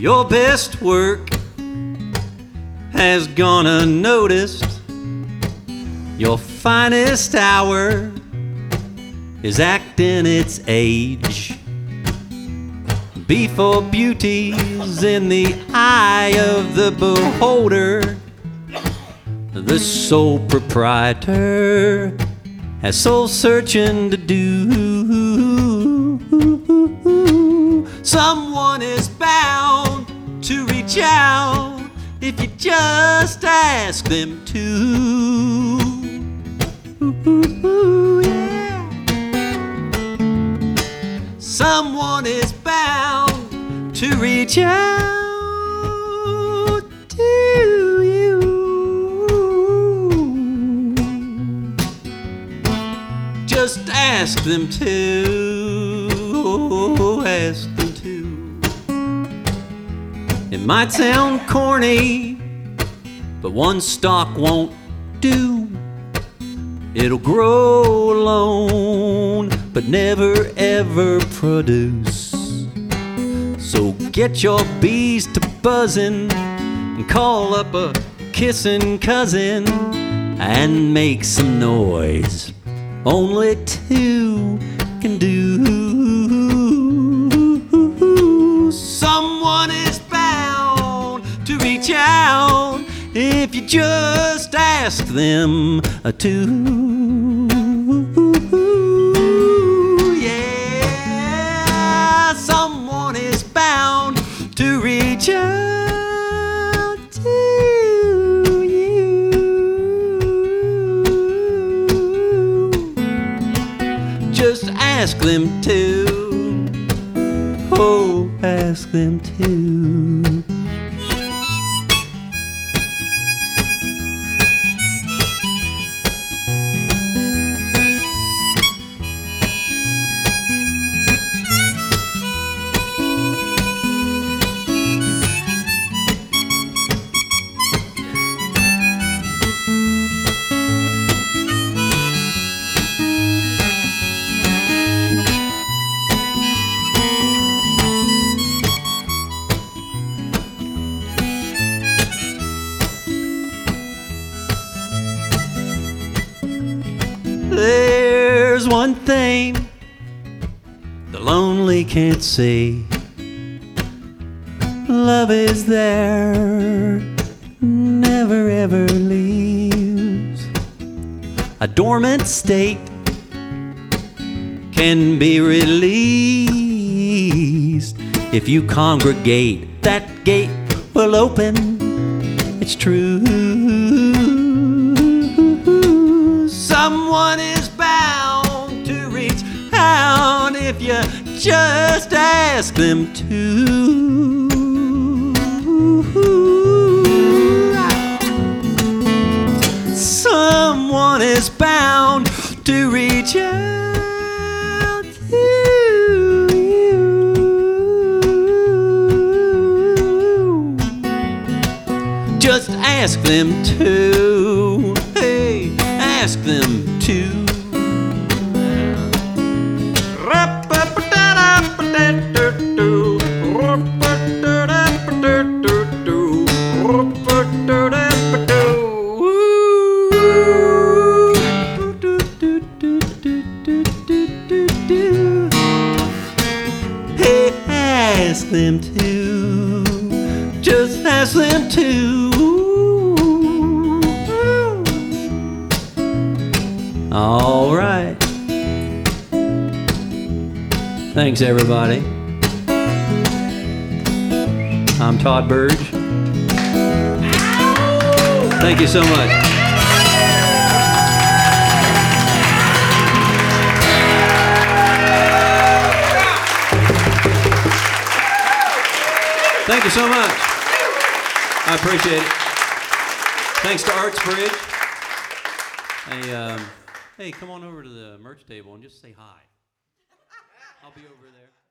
Your best work has gone unnoticed. Your finest hour is acting its age. Before beauty's in the eye of the beholder, the sole proprietor has soul searching to do. Someone is bound to reach out if you just ask them to. Yeah. Someone is bound to reach out to you. Just ask them to, ask them to. It might sound corny, but one stalk won't do. It'll grow alone, but never ever produce. So get your bees to buzzing and call up a kissing cousin and make some noise. Only two can do. Someone is bound to reach out if you just ask them to. Yeah, someone is bound to reach out to you. Just ask them to. Oh, ask them to. There's one thing the lonely can't see. Love is there, never ever leaves. A dormant state can be released if you congregate. That gate will open, it's true. Someone is bound to reach out if you just ask them to. Someone is bound to reach out to you. Just ask them to. Hey, ask them to. Hey, ask them to. Just ask them to. All right. Thanks, everybody. I'm Todd Burge. Thank you so much. Thank you so much. I appreciate it. Thanks to Arts Bridge. Hey, come on over to the merch table and just say hi. I'll be over there.